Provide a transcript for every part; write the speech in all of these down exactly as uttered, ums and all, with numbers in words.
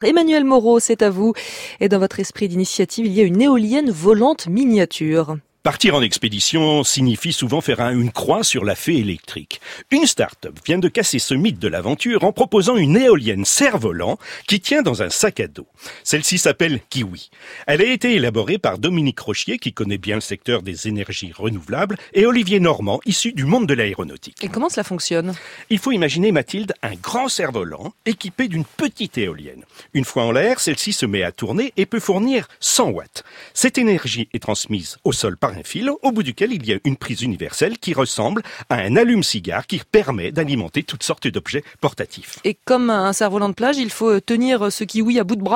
Emmanuel Moreau, c'est à vous. Et dans votre esprit d'initiative, il y a une éolienne volante miniature. Partir en expédition signifie souvent faire un, une croix sur la fée électrique. Une start-up vient de casser ce mythe de l'aventure en proposant une éolienne cerf-volant qui tient dans un sac à dos. Celle-ci s'appelle Kiwi. Elle a été élaborée par Dominique Rochier, qui connaît bien le secteur des énergies renouvelables, et Olivier Normand, issu du monde de l'aéronautique. Et comment cela fonctionne ? Il faut imaginer, Mathilde, un grand cerf-volant équipé d'une petite éolienne. Une fois en l'air, celle-ci se met à tourner et peut fournir cent watts. Cette énergie est transmise au sol par un fil, au bout duquel il y a une prise universelle qui ressemble à un allume-cigare qui permet d'alimenter toutes sortes d'objets portatifs. Et comme un cerf-volant de plage, il faut tenir ce kiwi à bout de bras ?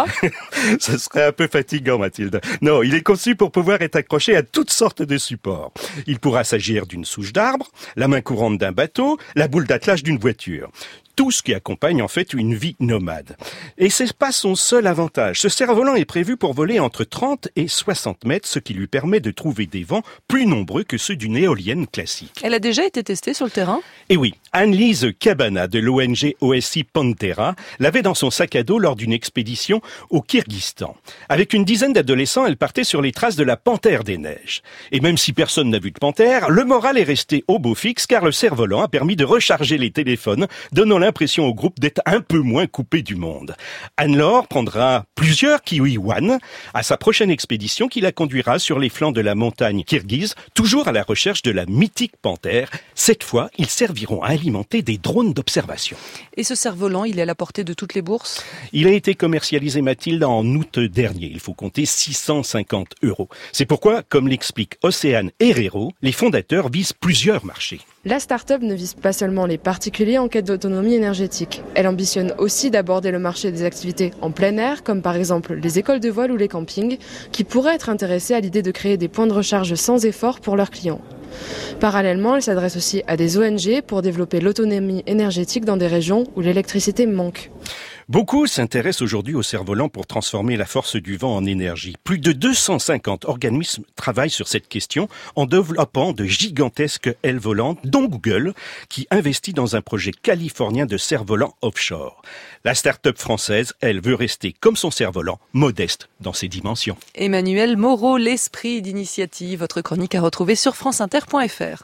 Ce serait un peu fatigant, Mathilde. Non, il est conçu pour pouvoir être accroché à toutes sortes de supports. Il pourra s'agir d'une souche d'arbre, la main courante d'un bateau, la boule d'attelage d'une voiture. Tout ce qui accompagne en fait une vie nomade. Et c'est pas son seul avantage. Ce cerf-volant est prévu pour voler entre trente et soixante mètres, ce qui lui permet de trouver des vents plus nombreux que ceux d'une éolienne classique. Elle a déjà été testée sur le terrain ? Et oui, Anne-Lise Cabana de l'O N G O S I Pantera l'avait dans son sac à dos lors d'une expédition au Kyrgyzstan. Avec une dizaine d'adolescents, elle partait sur les traces de la panthère des neiges. Et même si personne n'a vu de panthère, le moral est resté au beau fixe car le cerf-volant a permis de recharger les téléphones, donnant l'impression au groupe d'être un peu moins coupé du monde. Anne-Laure prendra plusieurs Kiwi One à sa prochaine expédition qui la conduira sur les flancs de la montagne kirghize, toujours à la recherche de la mythique panthère. Cette fois, ils serviront à alimenter des drones d'observation. Et ce cerf-volant, il est à la portée de toutes les bourses ? Il a été commercialisé, Mathilde, en août dernier. Il faut compter six cent cinquante euros. C'est pourquoi, comme l'explique Océane Herrero, les fondateurs visent plusieurs marchés. La start-up ne vise pas seulement les particuliers en quête d'autonomie énergétique. Elle ambitionne aussi d'aborder le marché des activités en plein air, comme par exemple les écoles de voile ou les campings, qui pourraient être intéressés à l'idée de créer des points de recharge sans effort pour leurs clients. Parallèlement, elle s'adresse aussi à des O N G pour développer l'autonomie énergétique dans des régions où l'électricité manque. Beaucoup s'intéressent aujourd'hui au cerf-volant pour transformer la force du vent en énergie. Plus de deux cent cinquante organismes travaillent sur cette question en développant de gigantesques ailes volantes, dont Google, qui investit dans un projet californien de cerf-volant offshore. La start-up française, elle, veut rester comme son cerf-volant, modeste dans ses dimensions. Emmanuel Moreau, l'esprit d'initiative, votre chronique à retrouver sur franceinter point f r.